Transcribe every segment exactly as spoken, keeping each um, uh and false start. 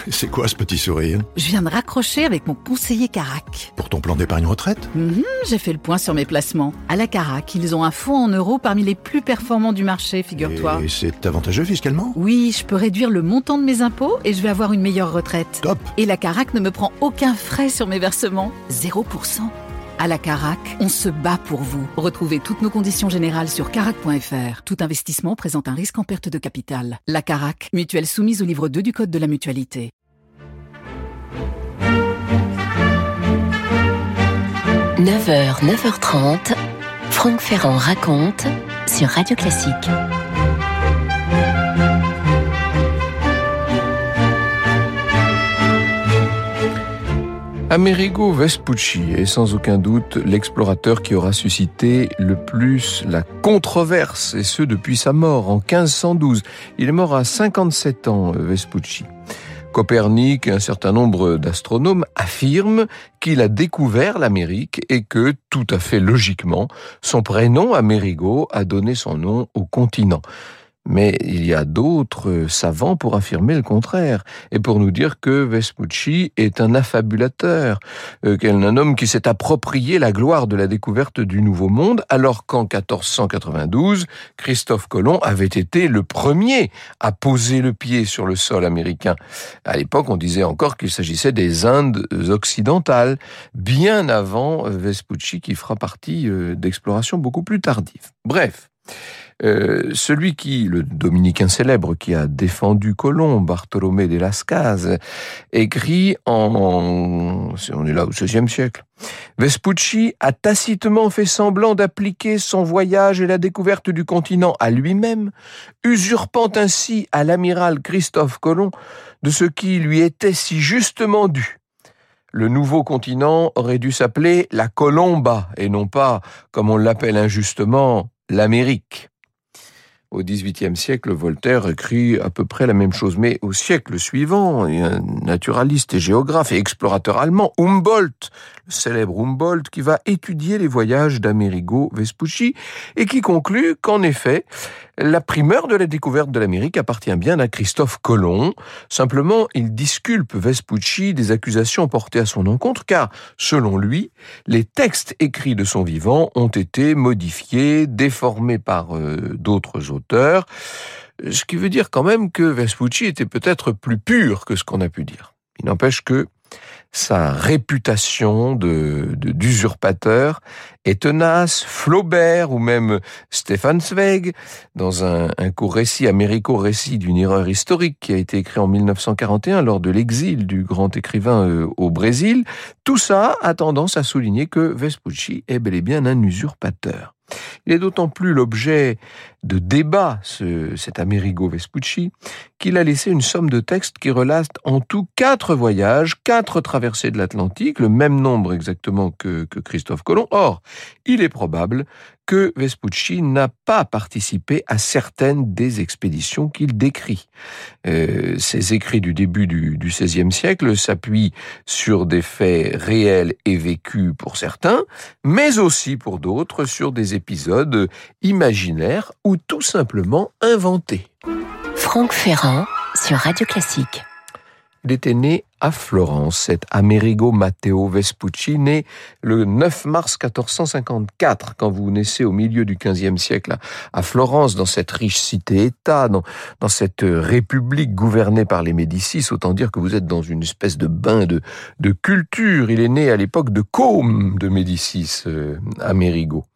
C'est quoi ce petit sourire? Je viens de raccrocher avec mon conseiller Carac. Pour ton plan d'épargne retraite? Mmh, j'ai fait le point sur mes placements. À la Carac, ils ont un fonds en euros parmi les plus performants du marché, figure-toi. Et c'est avantageux fiscalement? Oui, je peux réduire le montant de mes impôts et je vais avoir une meilleure retraite. Top! Et la Carac ne me prend aucun frais sur mes versements. zéro pour cent. À la Carac, on se bat pour vous. Retrouvez toutes nos conditions générales sur carac point f r. Tout investissement présente un risque en perte de capital. La Carac, mutuelle soumise au livre deux du Code de la mutualité. neuf heures, neuf heures trente, Franck Ferrand raconte sur Radio Classique. Amerigo Vespucci est sans aucun doute l'explorateur qui aura suscité le plus la controverse, et ce depuis sa mort en quinze cent douze. Il est mort à cinquante-sept ans, Vespucci. Copernic et un certain nombre d'astronomes affirment qu'il a découvert l'Amérique et que, tout à fait logiquement, son prénom, Amerigo, a donné son nom au continent. Mais il y a d'autres savants pour affirmer le contraire et pour nous dire que Vespucci est un affabulateur, euh, un homme qui s'est approprié la gloire de la découverte du Nouveau Monde, alors qu'en quatorze cent quatre-vingt-douze, Christophe Colomb avait été le premier à poser le pied sur le sol américain. À l'époque, on disait encore qu'il s'agissait des Indes occidentales, bien avant Vespucci qui fera partie euh, d'explorations beaucoup plus tardives. Bref. Euh, celui qui, le dominicain célèbre qui a défendu Colomb, Bartolomé de Las Casas, écrit en, en, on est là au seizième siècle. Vespucci a tacitement fait semblant d'appliquer son voyage et la découverte du continent à lui-même, usurpant ainsi à l'amiral Christophe Colomb de ce qui lui était si justement dû. Le nouveau continent aurait dû s'appeler la Colomba et non pas, comme on l'appelle injustement, l'Amérique. Au dix-huitième siècle, Voltaire écrit à peu près la même chose, mais au siècle suivant, il y a un naturaliste et géographe et explorateur allemand, Humboldt, le célèbre Humboldt, qui va étudier les voyages d'Amerigo Vespucci et qui conclut qu'en effet, la primeur de la découverte de l'Amérique appartient bien à Christophe Colomb. Simplement, il disculpe Vespucci des accusations portées à son encontre, car, selon lui, les textes écrits de son vivant ont été modifiés, déformés par euh, d'autres auteurs, ce qui veut dire quand même que Vespucci était peut-être plus pur que ce qu'on a pu dire. Il n'empêche que sa réputation de, de, d'usurpateur est tenace. Flaubert ou même Stefan Zweig, dans un, un court récit, Américo-récit d'une erreur historique qui a été écrit en mille neuf cent quarante et un lors de l'exil du grand écrivain euh, au Brésil, tout ça a tendance à souligner que Vespucci est bel et bien un usurpateur. Il est d'autant plus l'objet de débats, ce, cet Amerigo Vespucci, qu'il a laissé une somme de textes qui relatent en tout quatre voyages, quatre traversées de l'Atlantique, le même nombre exactement que, que Christophe Colomb. Or, il est probable que Vespucci n'a pas participé à certaines des expéditions qu'il décrit. Euh, ces écrits du début du, du seizième siècle s'appuient sur des faits réels et vécus pour certains, mais aussi pour d'autres sur des épisodes imaginaires ou tout simplement inventés. Franck Ferrand sur Radio Classique. Il était né à Florence, cet Amerigo Matteo Vespucci, né le neuf mars quatorze cent cinquante-quatre. Quand vous naissez au milieu du quinzième siècle à Florence, dans cette riche cité-État, dans, dans cette république gouvernée par les Médicis, autant dire que vous êtes dans une espèce de bain de, de culture. Il est né à l'époque de Côme de Médicis, euh, Amerigo.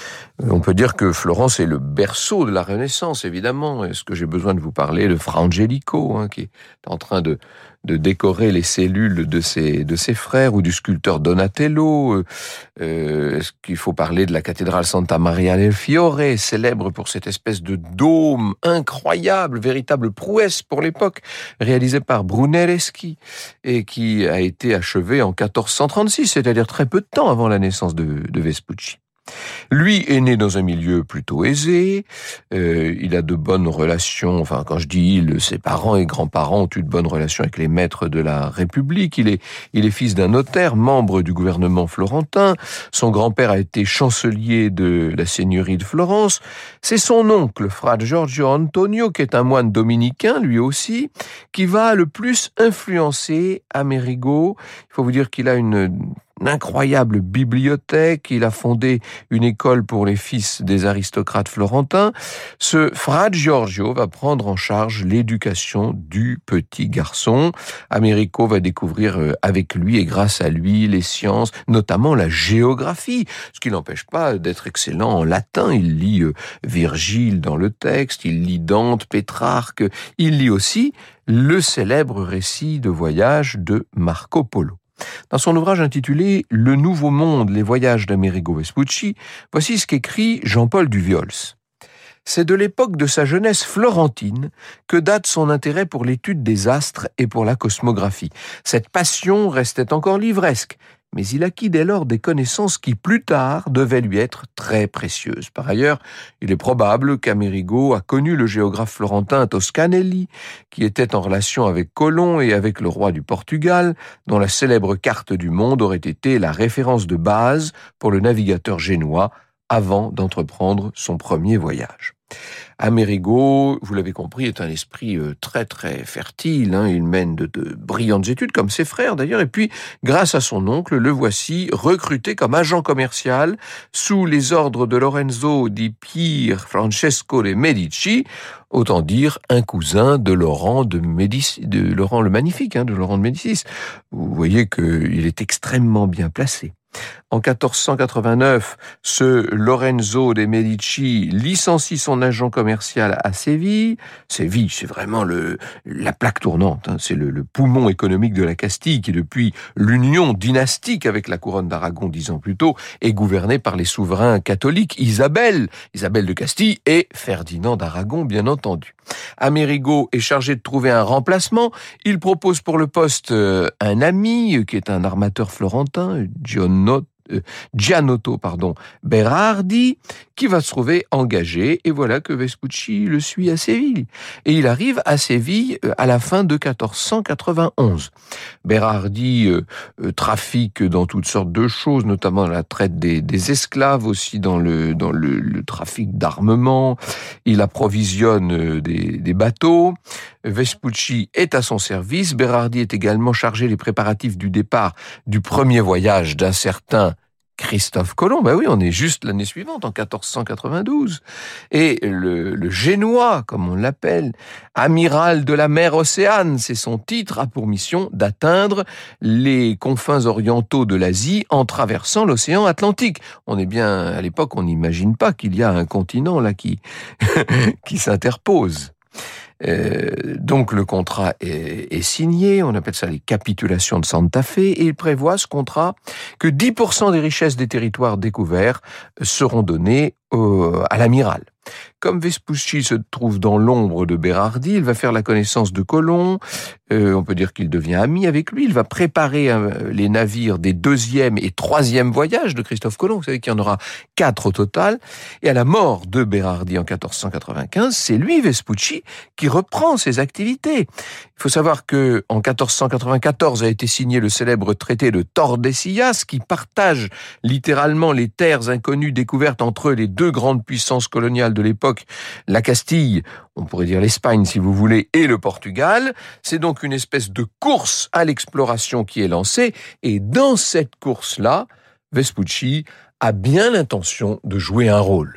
On peut dire que Florence est le berceau de la Renaissance, évidemment. Est-ce que j'ai besoin de vous parler de Fra Angelico, hein, qui est en train de, de décorer les cellules de ses, de ses frères, ou du sculpteur Donatello? euh, Est-ce qu'il faut parler de la cathédrale Santa Maria del Fiore, célèbre pour cette espèce de dôme incroyable, véritable prouesse pour l'époque, réalisée par Brunelleschi, et qui a été achevée en quatorze cent trente-six, c'est-à-dire très peu de temps avant la naissance de, de Vespucci. Lui est né dans un milieu plutôt aisé, euh, il a de bonnes relations, enfin quand je dis il, ses parents et grands-parents ont eu de bonnes relations avec les maîtres de la République, il est, il est fils d'un notaire, membre du gouvernement florentin, son grand-père a été chancelier de la seigneurie de Florence, c'est son oncle, Fra Giorgio Antonio, qui est un moine dominicain lui aussi, qui va le plus influencer Amerigo. Il faut vous dire qu'il a une... une incroyable bibliothèque, il a fondé une école pour les fils des aristocrates florentins. Ce Fra Giorgio va prendre en charge l'éducation du petit garçon. Amerigo va découvrir avec lui et grâce à lui les sciences, notamment la géographie, ce qui n'empêche pas d'être excellent en latin. Il lit Virgile dans le texte, il lit Dante, Pétrarque, il lit aussi le célèbre récit de voyage de Marco Polo. Dans son ouvrage intitulé « Le Nouveau Monde, les voyages d'Amerigo Vespucci », voici ce qu'écrit Jean-Paul Duviols. C'est de l'époque de sa jeunesse florentine que date son intérêt pour l'étude des astres et pour la cosmographie. Cette passion restait encore livresque, mais il acquit dès lors des connaissances qui, plus tard, devaient lui être très précieuses. Par ailleurs, il est probable qu'Amerigo a connu le géographe florentin Toscanelli, qui était en relation avec Colomb et avec le roi du Portugal, dont la célèbre carte du monde aurait été la référence de base pour le navigateur génois avant d'entreprendre son premier voyage. Amerigo, vous l'avez compris, est un esprit très très fertile, hein. Il mène de, de brillantes études, comme ses frères d'ailleurs, et puis grâce à son oncle, le voici recruté comme agent commercial sous les ordres de Lorenzo di Pier Francesco de Medici, autant dire un cousin de Laurent de Médicis, de Laurent le Magnifique, hein, de Laurent de Médicis. Vous voyez qu'il est extrêmement bien placé. En quatorze cent quatre-vingt-neuf, ce Lorenzo de Medici licencie son agent commercial à Séville. Séville, c'est vraiment le, la plaque tournante, hein. C'est le, le poumon économique de la Castille qui, depuis l'union dynastique avec la couronne d'Aragon dix ans plus tôt, est gouvernée par les souverains catholiques Isabelle, Isabelle de Castille et Ferdinand d'Aragon, bien entendu. Amerigo est chargé de trouver un remplacement. Il propose pour le poste un ami qui est un armateur florentin, Giannotto, Giannotto pardon, Berardi, qui va se trouver engagé, et voilà que Vespucci le suit à Séville. Et il arrive à Séville à la fin de quatorze cent quatre-vingt-onze. Berardi euh, euh, trafique dans toutes sortes de choses, notamment la traite des, des esclaves, aussi dans le, dans le, le trafic d'armement. Il approvisionne des, des bateaux. Vespucci est à son service. Berardi est également chargé des préparatifs du départ du premier voyage d'un certain Christophe Colomb. Ben oui, on est juste l'année suivante, en quatorze cent quatre-vingt-douze. Et le, le Génois, comme on l'appelle, amiral de la mer Océane, c'est son titre, a pour mission d'atteindre les confins orientaux de l'Asie en traversant l'océan Atlantique. On est bien, à l'époque, on n'imagine pas qu'il y a un continent là qui, qui s'interpose. Euh, donc le contrat est, est signé, on appelle ça les capitulations de Santa Fe, et il prévoit ce contrat que dix pour cent des richesses des territoires découverts seront données euh, à l'amiral. Comme Vespucci se trouve dans l'ombre de Berardi, il va faire la connaissance de Colomb, euh, on peut dire qu'il devient ami avec lui, il va préparer euh, les navires des deuxième et troisième voyages de Christophe Colomb, vous savez qu'il y en aura quatre au total, et à la mort de Berardi en quatorze cent quatre-vingt-quinze, c'est lui, Vespucci, qui reprend ses activités. Il faut savoir que en quatorze cent quatre-vingt-quatorze a été signé le célèbre traité de Tordesillas, qui partage littéralement les terres inconnues découvertes entre les deux grandes puissances coloniales de l'époque, la Castille, on pourrait dire l'Espagne si vous voulez, et le Portugal. C'est donc une espèce de course à l'exploration qui est lancée, et dans cette course-là, Vespucci a bien l'intention de jouer un rôle.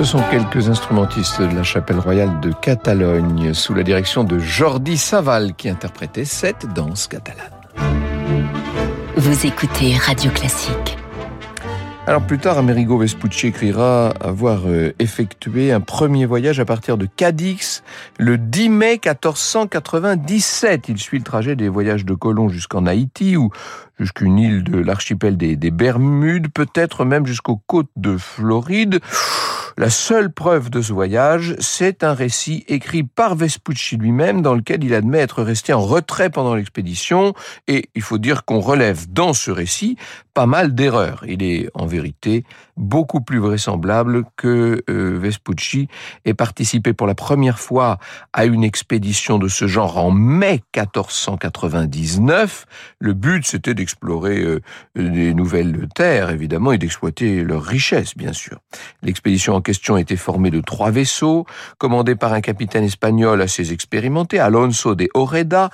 Ce sont quelques instrumentistes de la Chapelle Royale de Catalogne, sous la direction de Jordi Savall, qui interprétait cette danse catalane. Vous écoutez Radio Classique. Alors plus tard, Amerigo Vespucci écrira avoir euh, effectué un premier voyage à partir de Cadix le dix mai quatorze cent quatre-vingt-dix-sept. Il suit le trajet des voyages de Colomb jusqu'en Haïti ou jusqu'une île de l'archipel des, des Bermudes, peut-être même jusqu'aux côtes de Floride. La seule preuve de ce voyage, c'est un récit écrit par Vespucci lui-même dans lequel il admet être resté en retrait pendant l'expédition, et il faut dire qu'on relève dans ce récit pas mal d'erreurs. Il est en vérité beaucoup plus vraisemblable que euh, Vespucci ait participé pour la première fois à une expédition de ce genre en mai quatorze cent quatre-vingt-dix-neuf. Le but, c'était d'explorer euh, des nouvelles terres, évidemment, et d'exploiter leurs richesses, bien sûr. L'expédition en question était formée de trois vaisseaux, commandés par un capitaine espagnol assez expérimenté, Alonso de Ojeda.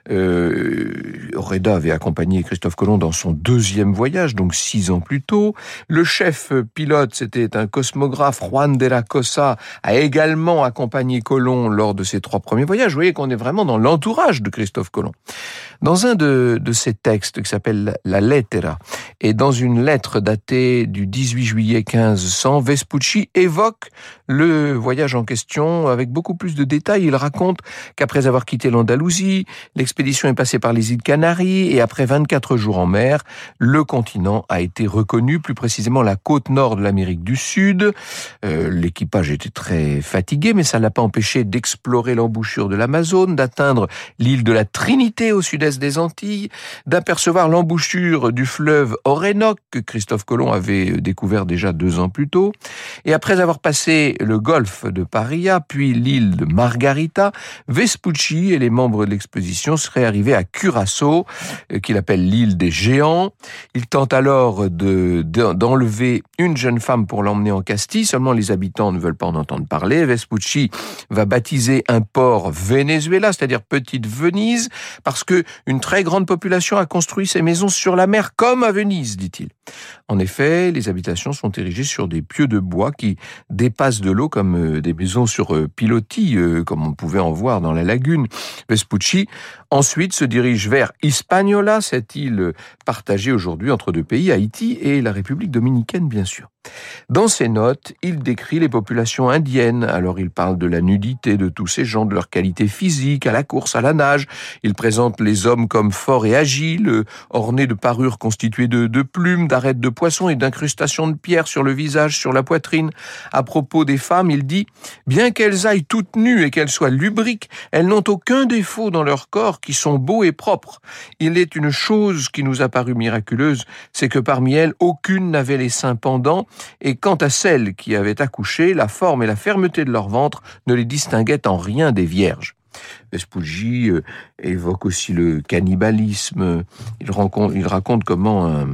Euh, Ojeda avait accompagné Christophe Colomb dans son deuxième voyage, donc six ans plus tôt. Le chef pilote, c'était un cosmographe, Juan de la Cosa, a également accompagné Colomb lors de ses trois premiers voyages. Vous voyez qu'on est vraiment dans l'entourage de Christophe Colomb. Dans un de, de ses textes qui s'appelle La Lettera, et dans une lettre datée du dix-huit juillet quinze cents, Vespucci évoque le voyage en question avec beaucoup plus de détails. Il raconte qu'après avoir quitté l'Andalousie, l'expédition est passée par les îles Canaries et après vingt-quatre jours en mer, le continent a été reconnu, plus précisément la côte nord de l'Amérique du Sud. Euh, l'équipage était très fatigué, mais ça ne l'a pas empêché d'explorer l'embouchure de l'Amazone, d'atteindre l'île de la Trinité au sud-est des Antilles, d'apercevoir l'embouchure du fleuve Orénoque que Christophe Colomb avait découvert déjà deux ans plus tôt. Et après avoir passé le golfe de Paria, puis l'île de Margarita, Vespucci et les membres de l'expédition seraient arrivés à Curaçao, qu'il appelle l'île des géants. Il tente alors de, de, d'enlever une jeune femme pour l'emmener en Castille, seulement les habitants ne veulent pas en entendre parler. Vespucci va baptiser un port Venezuela, c'est-à-dire Petite Venise, parce que une très grande population a construit ses maisons sur la mer comme à Venise, dit-il. En effet, les habitations sont érigées sur des pieux de bois qui dépassent de l'eau comme des maisons sur pilotis, comme on pouvait en voir dans la lagune. Vespucci, ensuite, se dirige vers Hispaniola, cette île partagée aujourd'hui entre deux pays, Haïti et la République dominicaine, bien sûr. Dans ses notes, il décrit les populations indiennes. Alors il parle de la nudité de tous ces gens, de leur qualité physique, à la course, à la nage. Il présente les hommes comme forts et agiles, ornés de parures constituées de, de plumes, d'arêtes de poissons et d'incrustations de pierres sur le visage, sur la poitrine. À propos des femmes, il dit « Bien qu'elles aillent toutes nues et qu'elles soient lubriques, elles n'ont aucun défaut dans leur corps qui sont beaux et propres. Il est une chose qui nous a paru miraculeuse, c'est que parmi elles, aucune n'avait les seins pendants, et quant à celles qui avaient accouché, la forme et la fermeté de leur ventre ne les distinguaient en rien des vierges. » Vespucci euh, évoque aussi le cannibalisme. Il, rencontre, il raconte comment un,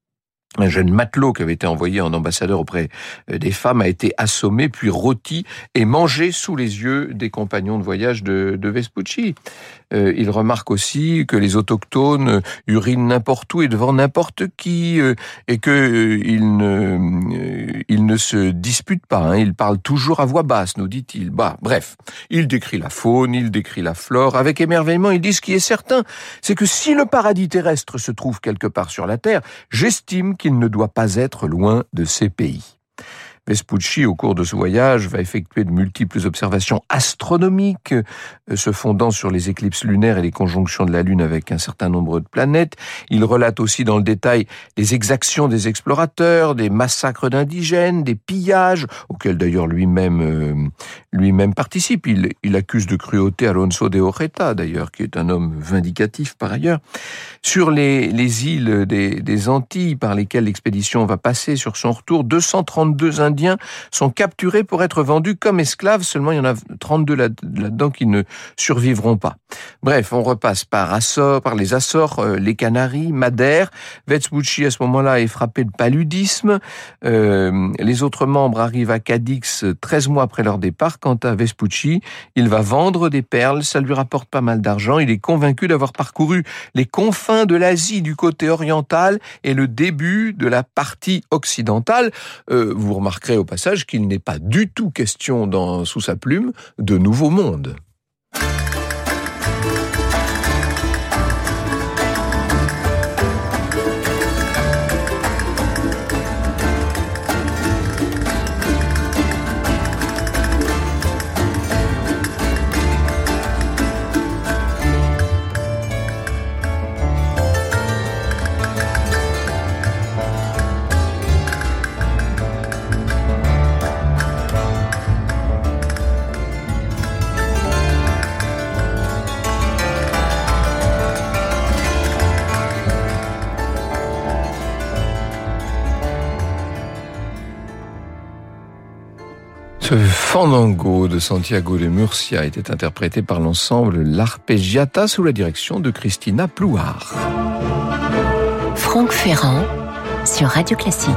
un jeune matelot qui avait été envoyé en ambassadeur auprès des femmes a été assommé, puis rôti et mangé sous les yeux des compagnons de voyage de, de Vespucci. Euh, il remarque aussi que les autochtones urinent n'importe où et devant n'importe qui, euh, et que euh, ils ne, euh, ils ne se disputent pas. Hein. Ils parlent toujours à voix basse, nous dit-il. Bah, bref, il décrit la faune, il décrit la flore. Avec émerveillement, il dit ce qui est certain, c'est que si le paradis terrestre se trouve quelque part sur la terre, j'estime qu'il ne doit pas être loin de ces pays. Vespucci, au cours de ce voyage, va effectuer de multiples observations astronomiques, se fondant sur les éclipses lunaires et les conjonctions de la Lune avec un certain nombre de planètes. Il relate aussi dans le détail les exactions des explorateurs, des massacres d'indigènes, des pillages, auxquels d'ailleurs lui-même euh, lui-même participe. Il, il accuse de cruauté Alonso de Ojeda, d'ailleurs, qui est un homme vindicatif par ailleurs. Sur les, les îles des, des Antilles par lesquelles l'expédition va passer sur son retour, deux cent trente-deux Indiens sont capturés pour être vendus comme esclaves. Seulement, il y en a trente-deux là, là-dedans qui ne survivront pas. Bref, on repasse par Açores, par les Açores, euh, les Canaries, Madère. Vespucci, à ce moment-là, est frappé de paludisme. Euh, les autres membres arrivent à Cadix treize mois après leur départ. Quant à Vespucci, il va vendre des perles. Ça lui rapporte pas mal d'argent. Il est convaincu d'avoir parcouru les confins de l'Asie du côté oriental et le début de la partie occidentale. Euh, vous remarquez remarquerez au passage qu'il n'est pas du tout question dans, sous sa plume de nouveau monde. Ce fandango de Santiago de Murcia était interprété par l'ensemble L'Arpeggiata sous la direction de Christina Plouard. Franck Ferrand sur Radio Classique.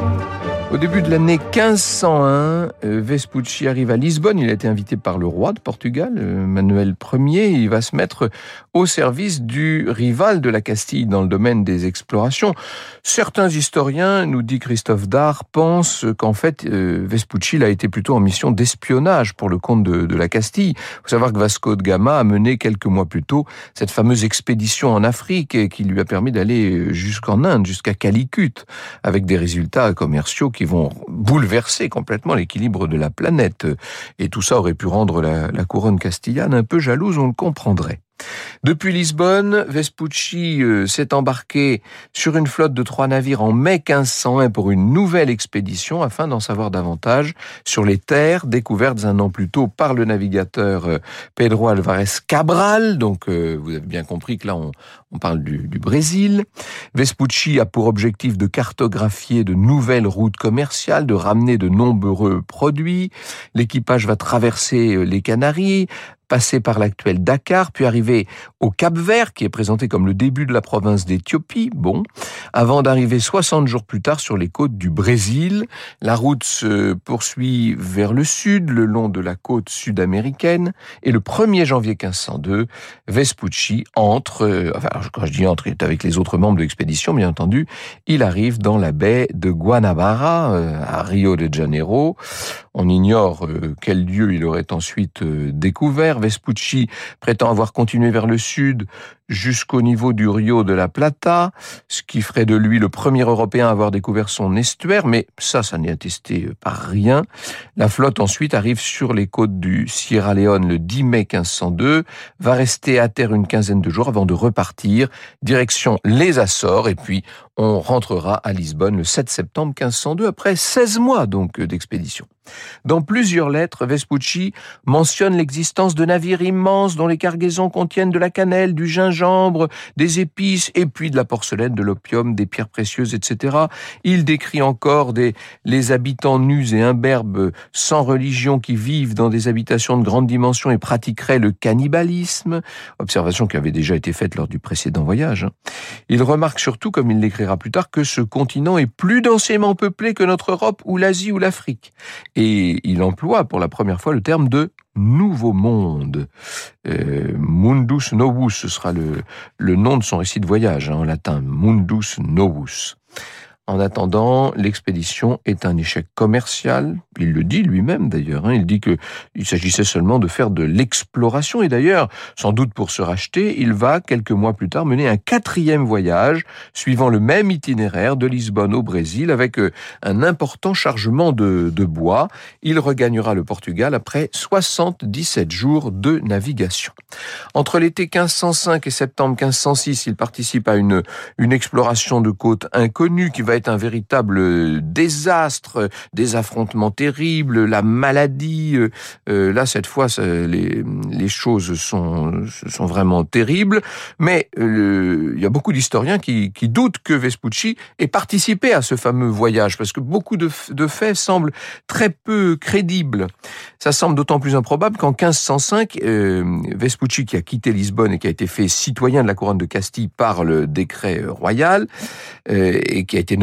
Au début de l'année quinze cent un, Vespucci arrive à Lisbonne. Il a été invité par le roi de Portugal, Manuel Ier. Il va se mettre au service du rival de la Castille dans le domaine des explorations. Certains historiens, nous dit Christophe Dard, pensent qu'en fait, Vespucci a été plutôt en mission d'espionnage pour le compte de, de la Castille. Il faut savoir que Vasco de Gama a mené quelques mois plus tôt cette fameuse expédition en Afrique qui lui a permis d'aller jusqu'en Inde, jusqu'à Calicut, avec des résultats commerciaux qui vont bouleverser complètement l'équilibre de la planète. Et tout ça aurait pu rendre la, la couronne castillane un peu jalouse, on le comprendrait. Depuis Lisbonne, Vespucci euh, s'est embarqué sur une flotte de trois navires en mai quinze cent un pour une nouvelle expédition afin d'en savoir davantage sur les terres découvertes un an plus tôt par le navigateur euh, Pedro Alvarez Cabral. Donc euh, vous avez bien compris que là on, on parle du, du Brésil. Vespucci a pour objectif de cartographier de nouvelles routes commerciales, de ramener de nombreux produits. L'équipage va traverser les Canaries, passer par l'actuel Dakar, puis arriver au Cap-Vert, qui est présenté comme le début de la province d'Éthiopie, bon, avant d'arriver soixante jours plus tard sur les côtes du Brésil. La route se poursuit vers le sud, le long de la côte sud-américaine, et le premier janvier quinze cent deux, Vespucci entre, euh, enfin, quand je dis entre, il est avec les autres membres de l'expédition, bien entendu, il arrive dans la baie de Guanabara, euh, à Rio de Janeiro. On ignore euh, quel lieu il aurait ensuite euh, découvert. Vespucci prétend avoir continué vers le sud jusqu'au niveau du Rio de la Plata, ce qui ferait de lui le premier Européen à avoir découvert son estuaire, mais ça, ça n'est attesté par rien. La flotte ensuite arrive sur les côtes du Sierra Leone le dix mai quinze cent deux, va rester à terre une quinzaine de jours avant de repartir, direction les Açores, et puis on rentrera à Lisbonne le sept septembre quinze cent deux, après seize mois donc d'expédition. Dans plusieurs lettres, Vespucci mentionne l'existence de navires immenses dont les cargaisons contiennent de la cannelle, du gingembre, des épices et puis de la porcelaine, de l'opium, des pierres précieuses, et cetera. Il décrit encore des, les habitants nus et imberbes sans religion qui vivent dans des habitations de grande dimension et pratiqueraient le cannibalisme, observation qui avait déjà été faite lors du précédent voyage. Il remarque surtout, comme il l'écrira plus tard, que ce continent est plus densément peuplé que notre Europe ou l'Asie ou l'Afrique. Et il emploie pour la première fois le terme de « nouveau monde ». Euh, Mundus novus, ce sera le, le nom de son récit de voyage, hein, en latin, Mundus novus. En attendant, l'expédition est un échec commercial. Il le dit lui-même d'ailleurs. Hein. Il dit que il s'agissait seulement de faire de l'exploration. Et d'ailleurs, sans doute pour se racheter, il va, quelques mois plus tard, mener un quatrième voyage, suivant le même itinéraire de Lisbonne au Brésil, avec un important chargement de, de bois. Il regagnera le Portugal après soixante-dix-sept jours de navigation. Entre l'été quinze cent cinq et septembre quinze cent six, il participe à une, une exploration de côte inconnue qui va être un véritable désastre, des affrontements terribles, la maladie. Euh, là, cette fois, ça, les, les choses sont, sont vraiment terribles. Mais euh, il y a beaucoup d'historiens qui, qui doutent que Vespucci ait participé à ce fameux voyage, parce que beaucoup de, de faits semblent très peu crédibles. Ça semble d'autant plus improbable qu'en quinze cent cinq, euh, Vespucci, qui a quitté Lisbonne et qui a été fait citoyen de la couronne de Castille par le décret royal, euh, et qui a été nommé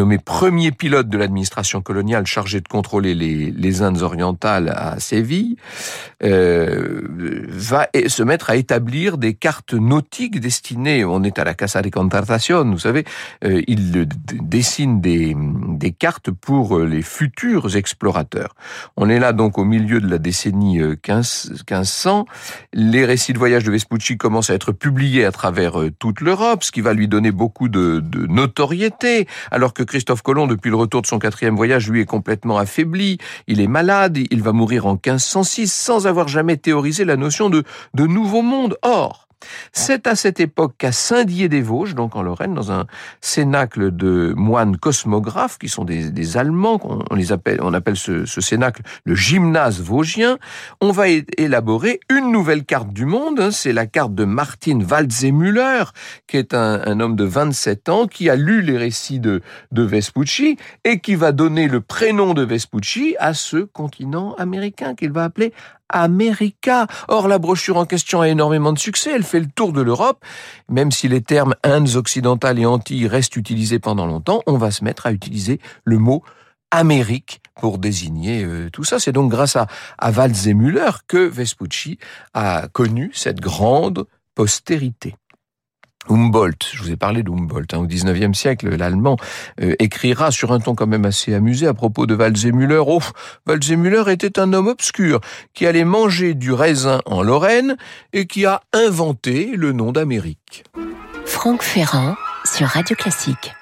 nommé premier pilote de l'administration coloniale chargé de contrôler les, les Indes orientales à Séville, euh, va se mettre à établir des cartes nautiques destinées, on est à la Casa de Contratación, vous savez, euh, il dessine des, des cartes pour les futurs explorateurs. On est là donc au milieu de la décennie quinze cents, les récits de voyage de Vespucci commencent à être publiés à travers toute l'Europe, ce qui va lui donner beaucoup de, de notoriété, alors que Christophe Colomb, depuis le retour de son quatrième voyage, lui est complètement affaibli, il est malade, il va mourir en quinze cent six sans avoir jamais théorisé la notion de, de nouveau monde. Or, c'est à cette époque qu'à Saint-Dié-des-Vosges, donc en Lorraine, dans un cénacle de moines cosmographes, qui sont des, des Allemands, on les appelle, on appelle ce, ce cénacle le gymnase vosgien, on va é- élaborer une nouvelle carte du monde. C'est la carte de Martin Waldseemüller, qui est un, un homme de vingt-sept ans, qui a lu les récits de, de Vespucci, et qui va donner le prénom de Vespucci à ce continent américain, qu'il va appeler America. Or, la brochure en question a énormément de succès, elle fait le tour de l'Europe. Même si les termes Indes occidentales et Antilles restent utilisés pendant longtemps, on va se mettre à utiliser le mot Amérique pour désigner euh, tout ça. C'est donc grâce à, à Waldseemüller que Vespucci a connu cette grande postérité. Humboldt, je vous ai parlé d'Humboldt, hein, au dix-neuvième siècle, l'Allemand euh, écrira sur un ton quand même assez amusé à propos de Waldseemüller. Oh, Waldseemüller était un homme obscur qui allait manger du raisin en Lorraine et qui a inventé le nom d'Amérique. Franck Ferrand sur Radio Classique.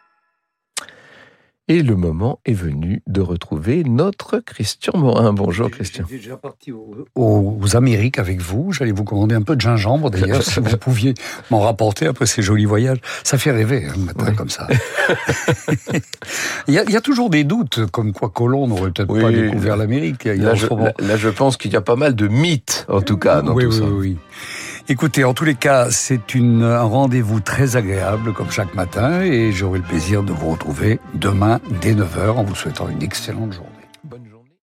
Et le moment est venu de retrouver notre Christian Morin. Bonjour Christian. J'ai déjà parti aux, aux Amériques avec vous. J'allais vous commander un peu de gingembre d'ailleurs, si vous pouviez m'en rapporter après ces jolis voyages. Ça fait rêver un matin oui. comme ça. il, y a, il y a toujours des doutes, comme quoi Colomb n'aurait peut-être oui, pas découvert l'Amérique. Il y a là, je, là, là, je pense qu'il y a pas mal de mythes, en tout cas, dans oui, tout oui, ça. Oui, oui. Écoutez, en tous les cas, c'est une, un rendez-vous très agréable, comme chaque matin, et j'aurai le plaisir de vous retrouver demain dès neuf heures en vous souhaitant une excellente journée.